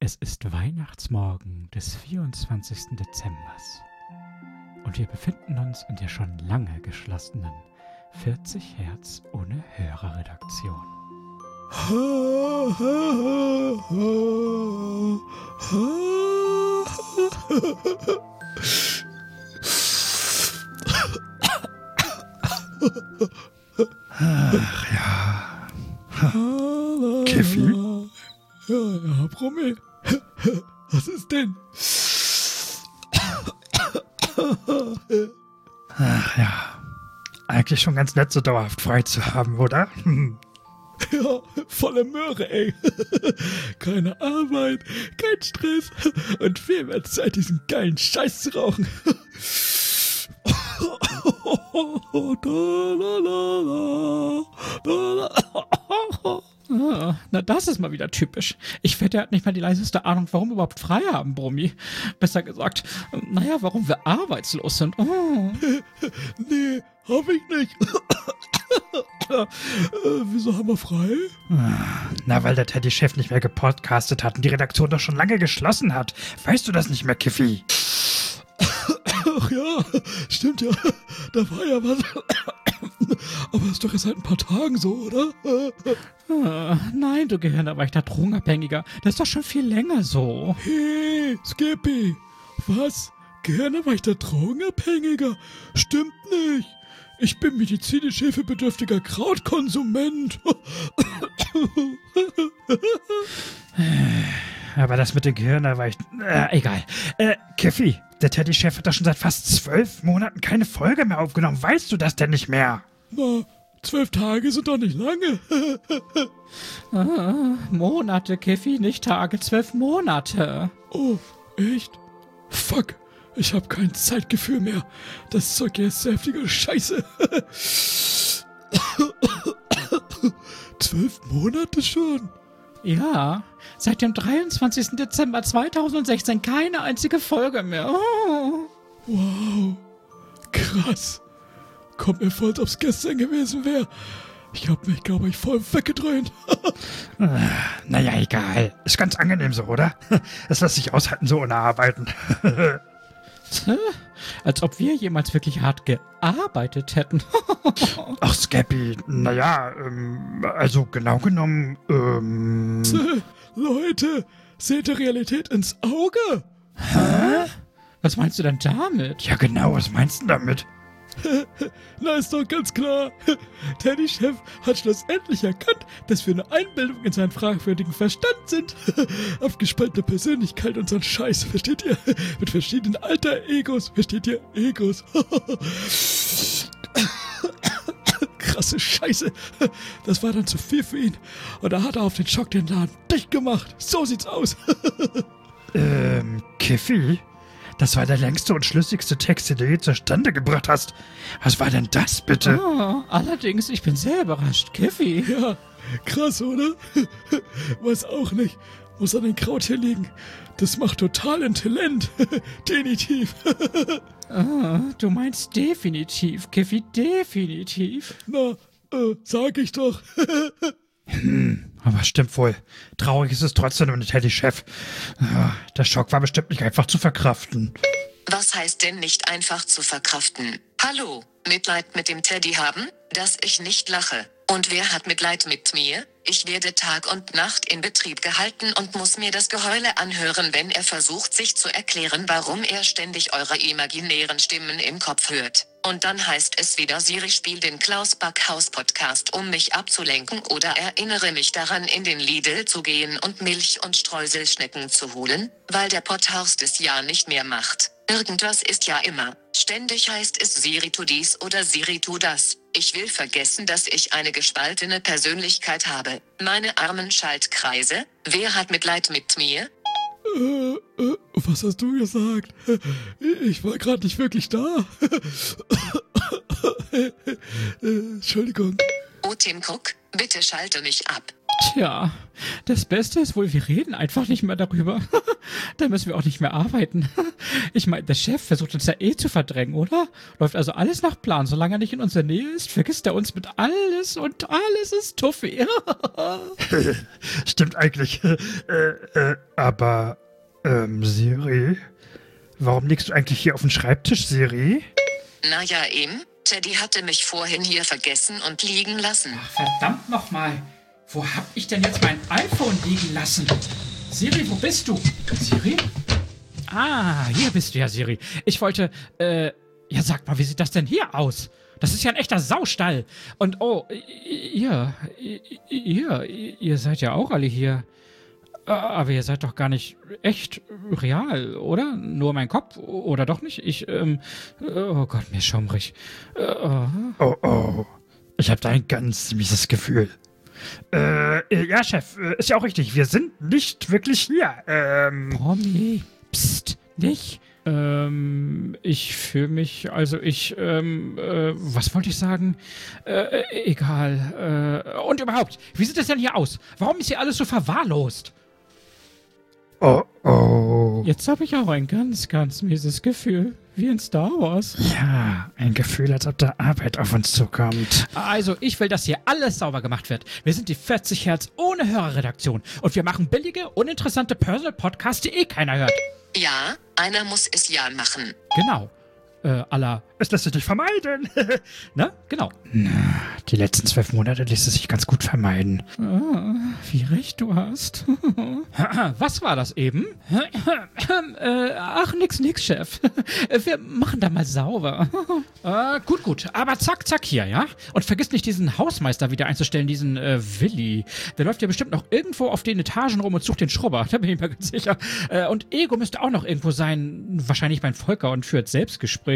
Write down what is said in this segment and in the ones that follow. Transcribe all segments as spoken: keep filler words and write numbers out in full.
Es ist Weihnachtsmorgen des vierundzwanzigsten Dezembers und wir befinden uns in der schon lange geschlossenen vierzig Hertz ohne Hörerredaktion. Ach ja. Kiffi? Ja, ja, Brummi. Was ist denn? Ach ja. Eigentlich schon ganz nett, so dauerhaft frei zu haben, oder? Ja, volle Möhre, ey. Keine Arbeit, kein Stress und viel mehr Zeit, diesen geilen Scheiß zu rauchen. Ah, na, das ist mal wieder typisch. Ich wette, er hat nicht mal die leiseste Ahnung, warum wir überhaupt frei haben, Brummi. Besser gesagt, naja, warum wir arbeitslos sind. Oh. Nee, hab ich nicht. äh, wieso haben wir frei? Na, weil der Teddy-Chef nicht mehr gepodcastet hat und die Redaktion doch schon lange geschlossen hat. Weißt du das nicht mehr, Kiffi? Ach ja, stimmt ja. Da war ja was. Aber ist doch erst seit ein paar Tagen so, oder? Ah, nein, du gehirnerweichter Drogenabhängiger. Das ist doch schon viel länger so. Hey, Skippy. Was? Gehirnerweichter Drogenabhängiger? Stimmt nicht. Ich bin medizinisch hilfebedürftiger Krautkonsument. Aber das mit dem Gehirn erweicht... Äh, egal. Äh, Kiffi, der Teddy-Chef hat doch schon seit fast zwölf Monaten keine Folge mehr aufgenommen. Weißt du das denn nicht mehr? Na, zwölf Tage sind doch nicht lange. Ah, Monate, Kiffi, nicht Tage, zwölf Monate. Oh, echt? Fuck, ich hab kein Zeitgefühl mehr. Das Zeug hier ist heftige Scheiße. Zwölf Monate schon? Ja, seit dem dreiundzwanzigsten Dezember zweitausendsechzehn keine einzige Folge mehr. Oh. Wow, krass. Kommt mir vor, als ob's gestern gewesen wäre. Ich hab mich, glaube ich, voll weggedröhnt. Naja, egal. Ist ganz angenehm so, oder? Das lässt sich aushalten, so ohne Arbeiten. Als ob wir jemals wirklich hart gearbeitet hätten. Ach, Scappy, naja, ähm, also genau genommen, ähm... Leute, seht der Realität ins Auge? Hä? Was meinst du denn damit? Ja genau, was meinst du damit? Na, ist doch ganz klar. Teddy-Chef hat schlussendlich erkannt, dass wir eine Einbildung in seinen fragwürdigen Verstand sind. Abgespaltene Persönlichkeit und so ein Scheiß, versteht ihr? Mit verschiedenen Alter-Egos, versteht ihr? Egos. Krasse Scheiße. Das war dann zu viel für ihn. Und da hat er auf den Schock den Laden dicht gemacht. So sieht's aus. ähm, Kiffi? Das war der längste und schlüssigste Text, den du je zustande gebracht hast. Was war denn das, bitte? Oh, allerdings, ich bin sehr überrascht. Kiffi. Ja, krass, oder? Weiß auch nicht. Muss an den Kraut hier liegen. Das macht totalen Talent. Definitiv. Ah, du meinst definitiv, Kiffi, definitiv. Na, äh, sag ich doch. Hm, aber stimmt wohl. Traurig ist es trotzdem um den Teddy-Chef. Ja, der Schock war bestimmt nicht einfach zu verkraften. Was heißt denn nicht einfach zu verkraften? Hallo, Mitleid mit dem Teddy haben, dass ich nicht lache. Und wer hat Mitleid mit mir? Ich werde Tag und Nacht in Betrieb gehalten und muss mir das Geheule anhören, wenn er versucht, sich zu erklären, warum er ständig eure imaginären Stimmen im Kopf hört. Und dann heißt es wieder, Siri, spiel den Klaus Backhaus Podcast, um mich abzulenken, oder erinnere mich daran, in den Lidl zu gehen und Milch und Streuselschnecken zu holen, weil der Potthorst es ja nicht mehr macht. Irgendwas ist ja immer. Ständig heißt es, Siri tu dies oder Siri tu das. Ich will vergessen, dass ich eine gespaltene Persönlichkeit habe. Meine armen Schaltkreise. Wer hat Mitleid mit mir? Äh, äh, was hast du gesagt? Ich war gerade nicht wirklich da. äh, Entschuldigung. Oh, Tim Cook, bitte schalte mich ab. Tja, das Beste ist wohl, wir reden einfach nicht mehr darüber. Da müssen wir auch nicht mehr arbeiten. Ich meine, der Chef versucht uns ja eh zu verdrängen, oder? Läuft also alles nach Plan. Solange er nicht in unserer Nähe ist, vergisst er uns mit alles und alles ist Tuffy. Stimmt eigentlich. Äh, äh, aber, ähm, Siri? Warum liegst du eigentlich hier auf dem Schreibtisch, Siri? Naja, eben. Teddy hatte mich vorhin hier vergessen und liegen lassen. Ach, verdammt nochmal. Wo hab ich denn jetzt mein iPhone liegen lassen? Siri, wo bist du? Siri? Ah, hier bist du ja, Siri. Ich wollte, äh, ja, sag mal, wie sieht das denn hier aus? Das ist ja ein echter Saustall. Und, oh, ihr, ihr, ihr seid ja auch alle hier. Aber ihr seid doch gar nicht echt real, oder? Nur mein Kopf? Oder doch nicht? Ich, ähm, oh Gott, mir ist schaumrig. Oh, oh, oh. Ich habe da ein ganz mieses Gefühl. Äh, ja, Chef, ist ja auch richtig. Wir sind nicht wirklich hier. Ähm. Promi, psst, nicht? Ähm, ich fühle mich, also ich, ähm, äh, was wollte ich sagen? Äh, egal. Äh, und überhaupt, wie sieht das denn hier aus? Warum ist hier alles so verwahrlost? Oh, oh. Jetzt habe ich auch ein ganz, ganz mieses Gefühl. Wie in Star Wars. Ja, ein Gefühl, als ob da Arbeit auf uns zukommt. Also, ich will, dass hier alles sauber gemacht wird. Wir sind die vierzig Hertz ohne Hörerredaktion. Und wir machen billige, uninteressante Personal-Podcasts, die eh keiner hört. Ja, einer muss es ja machen. Genau. Äh, à la... Es lässt sich nicht vermeiden. Ne? Genau. Na, die letzten zwölf Monate lässt es sich ganz gut vermeiden. Ah, wie recht du hast. Was war das eben? äh, ach, nix, nix, Chef. Wir machen da mal sauber. äh, gut, gut. Aber zack, zack hier, ja? Und vergiss nicht, diesen Hausmeister wieder einzustellen, diesen äh, Willi. Der läuft ja bestimmt noch irgendwo auf den Etagen rum und sucht den Schrubber. Da bin ich mir ganz sicher. Äh, und Ego müsste auch noch irgendwo sein. Wahrscheinlich beim Volker und führt Selbstgespräche.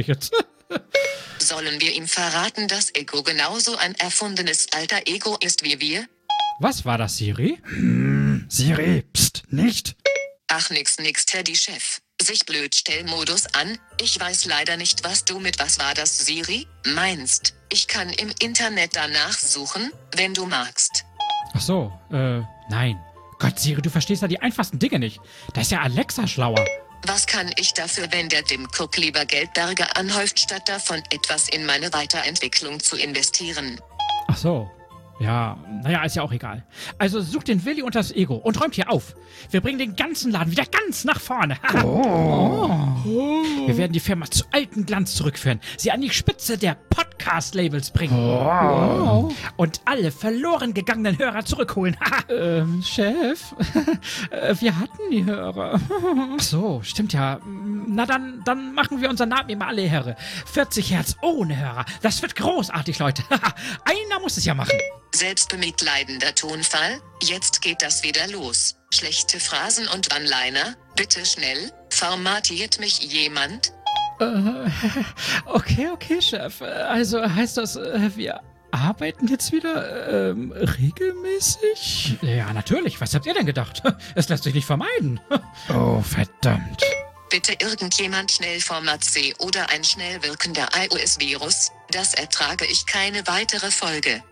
Sollen wir ihm verraten, dass Ego genauso ein erfundenes alter Ego ist wie wir? Was war das, Siri? Hm, Siri, pst, nicht. Ach nix nix, Teddy-Chef. Sich Blödstellmodus an. Ich weiß leider nicht, was du mit was war das, Siri, meinst. Ich kann im Internet danach suchen, wenn du magst. Ach so, äh, nein. Gott, Siri, du verstehst ja die einfachsten Dinge nicht. Da ist ja Alexa schlauer. Was kann ich dafür, wenn der Tim Cook lieber Geldberge anhäuft, statt davon etwas in meine Weiterentwicklung zu investieren? Ach so. Ja, naja, ist ja auch egal. Also sucht den Willi und das Ego und räumt hier auf. Wir bringen den ganzen Laden wieder ganz nach vorne. Oh. Oh. Wir werden die Firma zu altem Glanz zurückführen, sie an die Spitze der Podcast-Labels bringen. Oh. Oh. Und alle verloren gegangenen Hörer zurückholen. ähm, Chef, wir hatten die Hörer. Ach so, stimmt ja. Na dann, dann machen wir unseren Namen immer alle Herre. vierzig Hertz ohne Hörer. Das wird großartig, Leute. Einer muss es ja machen. Selbstbemitleidender Tonfall, jetzt geht das wieder los. Schlechte Phrasen und One-Liner, bitte schnell, formatiert mich jemand? Äh, okay, okay, Chef. Also heißt das, wir arbeiten jetzt wieder ähm, regelmäßig? Ja, natürlich. Was habt ihr denn gedacht? Es lässt sich nicht vermeiden. Oh, verdammt. Bitte irgendjemand schnell Format C oder ein schnell wirkender iOS-Virus, das ertrage ich keine weitere Folge.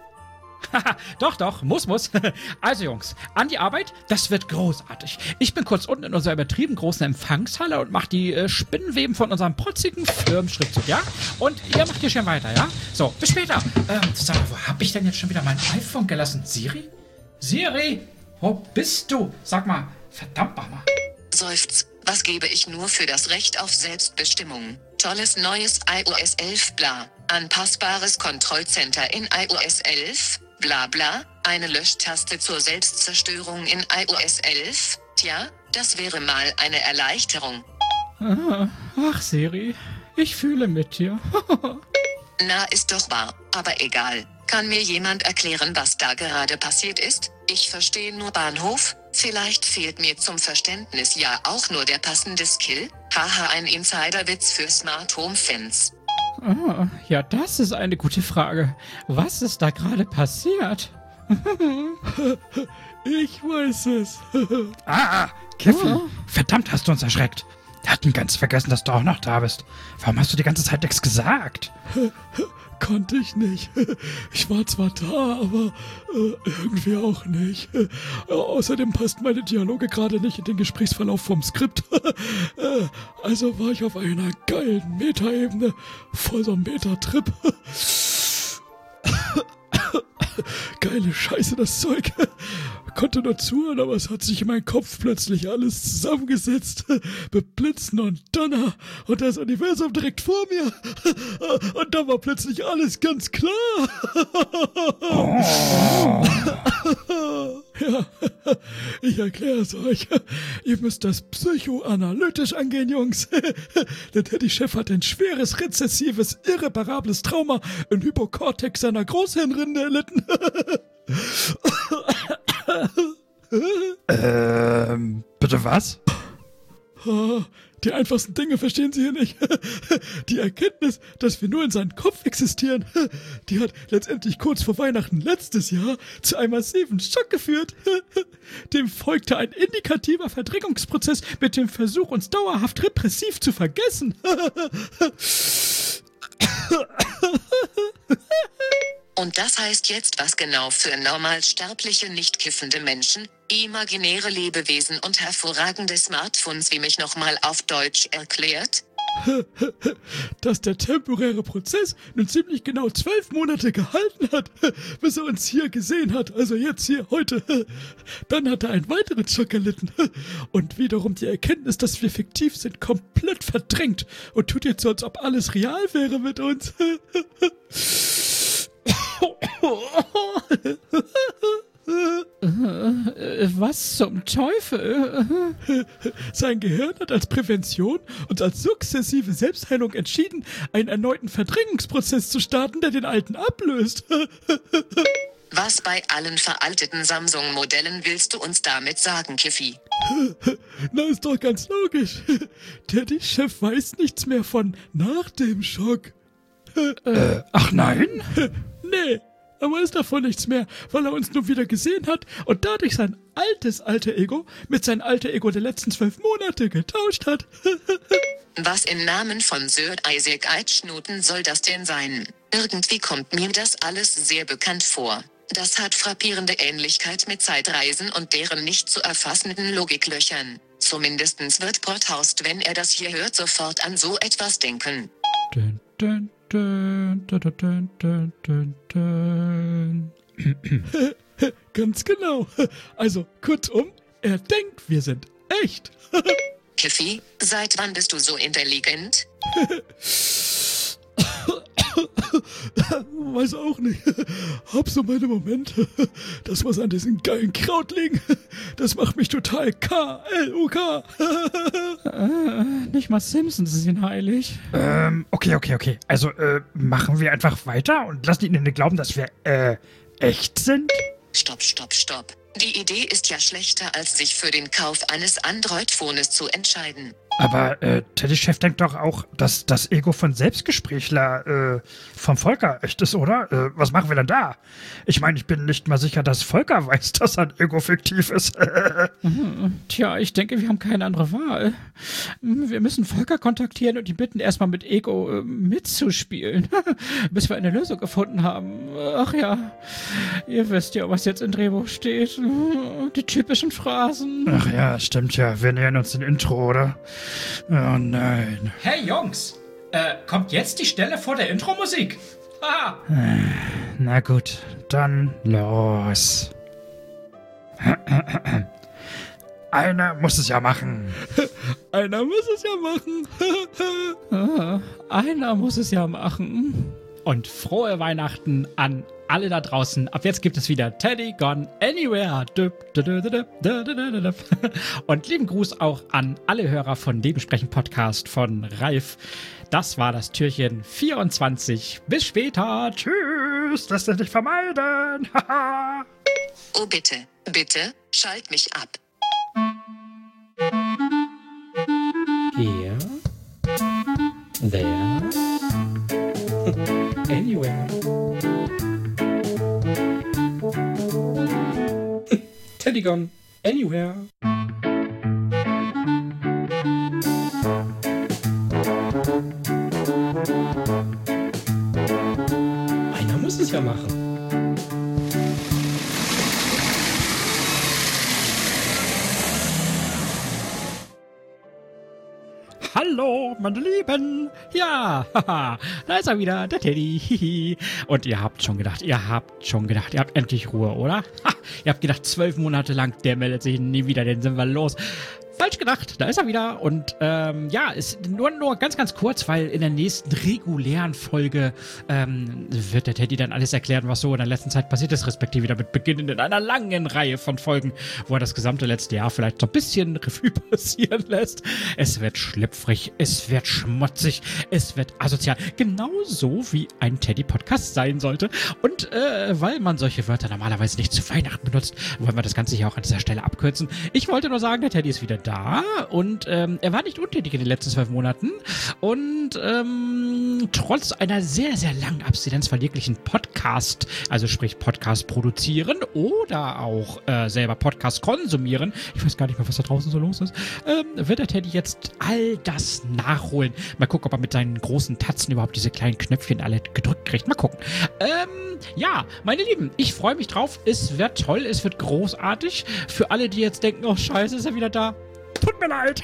Doch, doch, muss, muss. Also Jungs, an die Arbeit, das wird großartig. Ich bin kurz unten in unserer übertrieben großen Empfangshalle und mache die äh, Spinnenweben von unserem protzigen Firmenschriftzug, ja? Und ihr macht hier schön weiter, ja? So, bis später. Ähm, sag mal, wo hab ich denn jetzt schon wieder mein iPhone gelassen? Siri? Siri, wo bist du? Sag mal, verdammt nochmal. Seufz, was gebe ich nur für das Recht auf Selbstbestimmung? Tolles neues iOS elf, bla. Anpassbares Kontrollcenter in iOS elf, bla bla. Eine Löschtaste zur Selbstzerstörung in iOS elf. Tja, das wäre mal eine Erleichterung. Ah, ach, Siri, ich fühle mit dir. Na, ist doch wahr, aber egal. Kann mir jemand erklären, was da gerade passiert ist? Ich verstehe nur Bahnhof. Vielleicht fehlt mir zum Verständnis ja auch nur der passende Skill. Haha, ein Insiderwitz für Smart Home Fans. Ah, ja, das ist eine gute Frage. Was ist da gerade passiert? Ich weiß es. Ah, Keffi, Oh. verdammt hast du uns erschreckt. Wir hatten ganz vergessen, dass du auch noch da bist. Warum hast du die ganze Zeit nichts gesagt? Konnte ich nicht. Ich war zwar da, aber äh, irgendwie auch nicht. Äh, außerdem passt meine Dialoge gerade nicht in den Gesprächsverlauf vom Skript. äh, also war ich auf einer geilen Meta-Ebene, voll so ein Meta-Trip. Geile Scheiße, das Zeug. Konnte nur zuhören, aber es hat sich in meinem Kopf plötzlich alles zusammengesetzt. Mit Blitzen und Donner und das Universum direkt vor mir. Und da war plötzlich alles ganz klar. Oh. Ja, ich erkläre es euch. Ihr müsst das psychoanalytisch angehen, Jungs. Der Teddy-Chef hat ein schweres, rezessives, irreparables Trauma im Hypokortex seiner Großhirnrinde erlitten. ähm, bitte was? Die einfachsten Dinge verstehen Sie hier nicht. Die Erkenntnis, dass wir nur in seinem Kopf existieren, die hat letztendlich kurz vor Weihnachten letztes Jahr zu einem massiven Schock geführt. Dem folgte ein indikativer Verdrängungsprozess mit dem Versuch, uns dauerhaft repressiv zu vergessen. Und das heißt jetzt was genau für normalsterbliche, nicht kiffende Menschen, imaginäre Lebewesen und hervorragende Smartphones, wie mich nochmal auf Deutsch erklärt? Dass der temporäre Prozess nun ziemlich genau zwölf Monate gehalten hat, bis er uns hier gesehen hat, also jetzt hier, heute. Dann hat er einen weiteren Schock erlitten und wiederum die Erkenntnis, dass wir fiktiv sind, komplett verdrängt und tut jetzt so, als ob alles real wäre mit uns. Was zum Teufel? Sein Gehirn hat als Prävention und als sukzessive Selbstheilung entschieden, einen erneuten Verdrängungsprozess zu starten, der den alten ablöst. Was bei allen veralteten Samsung-Modellen willst du uns damit sagen, Kiffi? Na, ist doch ganz logisch. Teddy-Chef weiß nichts mehr von nach dem Schock. Äh, ach nein? Nee, er weiß davon nichts mehr, weil er uns nur wieder gesehen hat und dadurch sein altes alter Ego mit seinem alter Ego der letzten zwölf Monate getauscht hat. Was im Namen von Sir Isaac Newton soll das denn sein? Irgendwie kommt mir das alles sehr bekannt vor. Das hat frappierende Ähnlichkeit mit Zeitreisen und deren nicht zu erfassenden Logiklöchern. Zumindestens wird Broadhurst, wenn er das hier hört, sofort an so etwas denken. Dun, dun. Dun, dun, dun, dun, dun, dun. Ganz genau. Also, kurzum, er denkt, wir sind echt. Kiffi, seit wann bist du so intelligent? Weiß auch nicht. Hab so meine Momente. Das, was an diesem geilen Kraut liegen, das macht mich total K L U K. äh, nicht mal Simpsons sind heilig. Ähm, okay, okay, okay. Also, äh, machen wir einfach weiter und lassen ihnen glauben, dass wir, äh, echt sind? Stopp, stopp, stopp. Die Idee ist ja schlechter, als sich für den Kauf eines Android-Phones zu entscheiden. Aber äh, Teddy-Chef denkt doch auch, dass das Ego von Selbstgesprächler äh, vom Volker echt ist, oder? Äh, was machen wir denn da? Ich meine, ich bin nicht mal sicher, dass Volker weiß, dass sein Ego fiktiv ist. Tja, ich denke, wir haben keine andere Wahl. Wir müssen Volker kontaktieren und ihn bitten, erstmal mit Ego äh, mitzuspielen, bis wir eine Lösung gefunden haben. Ach ja, ihr wisst ja, was jetzt im Drehbuch steht. Die typischen Phrasen. Ach ja, stimmt ja. Wir nähern uns dem Intro, oder? Oh nein. Hey Jungs, äh, kommt jetzt die Stelle vor der Intro-Musik? Ah. Na gut, dann los. Einer muss es ja machen. Einer muss es ja machen. Einer muss es ja machen. Und frohe Weihnachten an alle da draußen. Ab jetzt gibt es wieder Teddy Gone Anywhere. Und lieben Gruß auch an alle Hörer von Nebensprechen Podcast von Ralf. Das war das Türchen vierundzwanzig. Bis später. Tschüss. Das lässt sich vermeiden. Oh bitte, bitte, schalt mich ab. Here. There. Anywhere. Teddy Gone Anywhere. Einer muss es ja machen. Hallo, meine Lieben. Ja, haha, da ist er wieder, der Teddy. Hihi. Und ihr habt schon gedacht, ihr habt schon gedacht, ihr habt endlich Ruhe, oder? Ha, ihr habt gedacht, zwölf Monate lang, der meldet sich nie wieder, den sind wir los. Falsch gedacht, da ist er wieder. Und ähm, ja, ist nur, nur ganz, ganz kurz, weil in der nächsten regulären Folge ähm, wird der Teddy dann alles erklären, was so in der letzten Zeit passiert ist, respektive damit beginnend in einer langen Reihe von Folgen, wo er das gesamte letzte Jahr vielleicht so ein bisschen Revue passieren lässt. Es wird schlüpfrig, es wird schmutzig, es wird asozial. Genauso wie ein Teddy-Podcast sein sollte. Und äh, weil man solche Wörter normalerweise nicht zu Weihnachten benutzt, wollen wir das Ganze hier auch an dieser Stelle abkürzen. Ich wollte nur sagen, der Teddy ist wieder da und ähm, er war nicht untätig in den letzten zwölf Monaten und ähm, trotz einer sehr, sehr langen Abstinenz von jeglichen Podcast, also sprich Podcast produzieren oder auch äh, selber Podcast konsumieren, ich weiß gar nicht mehr, was da draußen so los ist, ähm, wird der Teddy jetzt all das nachholen. Mal gucken, ob er mit seinen großen Tatzen überhaupt diese kleinen Knöpfchen alle gedrückt kriegt. Mal gucken. Ähm, ja, meine Lieben, ich freue mich drauf. Es wird toll, es wird großartig. Für alle, die jetzt denken, oh scheiße, ist er wieder da. Tut mir leid.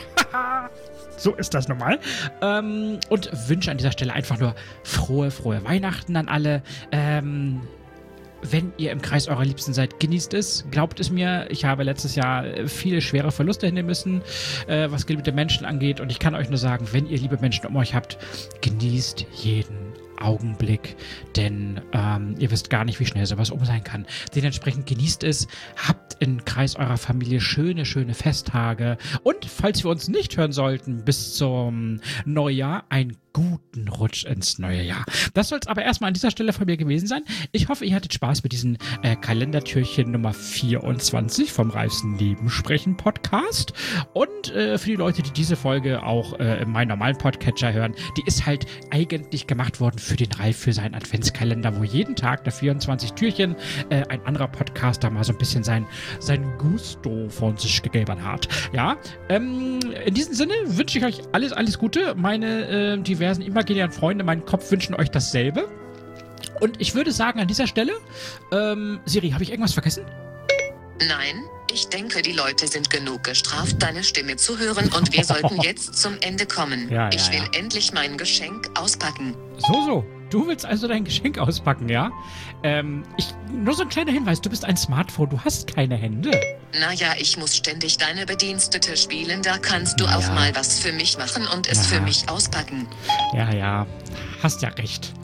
So ist das normal. Ähm, und wünsche an dieser Stelle einfach nur frohe, frohe Weihnachten an alle. Ähm, wenn ihr im Kreis eurer Liebsten seid, genießt es. Glaubt es mir, ich habe letztes Jahr viele schwere Verluste hinnehmen müssen, äh, was geliebte Menschen angeht. Und ich kann euch nur sagen, wenn ihr liebe Menschen um euch habt, genießt jeden Augenblick, denn ähm, ihr wisst gar nicht, wie schnell sowas um sein kann. Dementsprechend genießt es, habt im Kreis eurer Familie schöne, schöne Festtage und falls wir uns nicht hören sollten bis zum Neujahr, einen guten Rutsch ins neue Jahr. Das soll es aber erstmal an dieser Stelle von mir gewesen sein. Ich hoffe, ihr hattet Spaß mit diesem äh, Kalendertürchen Nummer vierundzwanzig vom Reifsten Leben sprechen Podcast und äh, für die Leute, die diese Folge auch äh, in meinem normalen Podcatcher hören, die ist halt eigentlich gemacht worden für den Ralf, für seinen Adventskalender, wo jeden Tag der vierundzwanzig Türchen äh, ein anderer Podcaster mal so ein bisschen sein, sein Gusto von sich gegeben hat. Ja, ähm, in diesem Sinne wünsche ich euch alles, alles Gute. Meine äh, diversen imaginären Freunde, mein Kopf wünschen euch dasselbe. Und ich würde sagen, an dieser Stelle, ähm, Siri, habe ich irgendwas vergessen? Nein, ich denke, die Leute sind genug gestraft, deine Stimme zu hören und wir sollten jetzt zum Ende kommen. Ja, ja, ich will ja. endlich mein Geschenk auspacken. So, so. Du willst also dein Geschenk auspacken, ja? Ähm, ich, nur so ein kleiner Hinweis, du bist ein Smartphone, du hast keine Hände. Naja, ich muss ständig deine Bedienstete spielen, da kannst du Ja. auch mal was für mich machen und es Ja. für mich auspacken. Ja, ja, hast ja recht.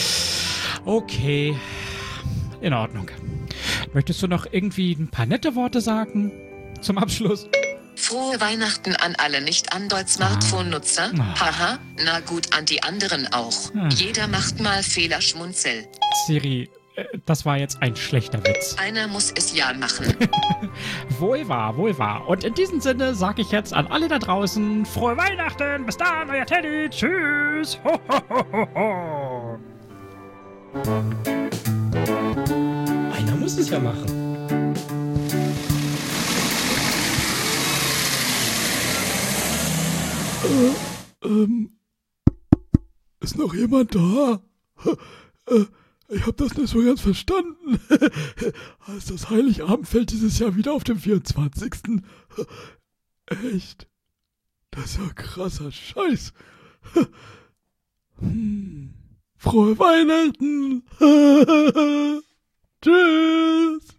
Okay, in Ordnung. Möchtest du noch irgendwie ein paar nette Worte sagen zum Abschluss? Frohe Weihnachten an alle Nicht-Android-Smartphone-Nutzer. Ah. Haha, na gut, an die anderen auch. Ah. Jeder macht mal Fehler, Schmunzel. Siri, äh, das war jetzt ein schlechter Witz. Einer muss es ja machen. Wohl wahr, wohl wahr. Und in diesem Sinne sage ich jetzt an alle da draußen, frohe Weihnachten, bis dann, euer Teddy, tschüss. Ho, ho, ho, ho, ho. Einer muss es ja machen. Äh, ähm, ist noch jemand da? Äh, ich hab das nicht so ganz verstanden. Heißt das Heiligabend fällt dieses Jahr wieder auf den vierundzwanzigsten Echt? Das ist ja krasser Scheiß. Hm. Frohe Weihnachten! Tschüss!